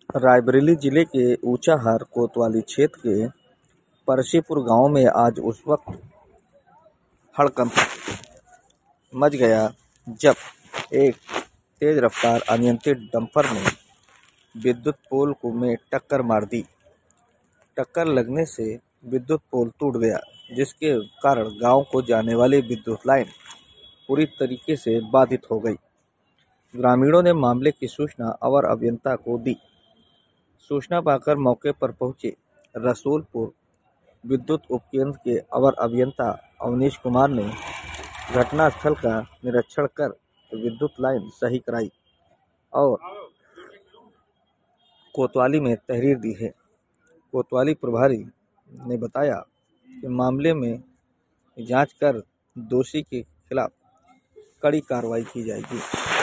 रायबरेली जिले के ऊंचाहार कोतवाली क्षेत्र के परसीपुर गांव में आज उस वक्त हड़कंप मच गया जब एक तेज रफ्तार अनियंत्रित डंपर ने विद्युत पोल में टक्कर मार दी। टक्कर लगने से विद्युत पोल टूट गया, जिसके कारण गांव को जाने वाली विद्युत लाइन पूरी तरीके से बाधित हो गई। ग्रामीणों ने मामले की सूचना अवर अभियंता को दी। सूचना पाकर मौके पर पहुंचे रसूलपुर विद्युत उपकेंद्र के अवर अभियंता अवनीश कुमार ने घटनास्थल का निरीक्षण कर विद्युत लाइन सही कराई और कोतवाली में तहरीर दी है। कोतवाली प्रभारी ने बताया कि मामले में जांच कर दोषी के खिलाफ कड़ी कार्रवाई की जाएगी।